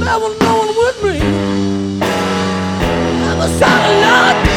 there was no one with me. I was trying to love.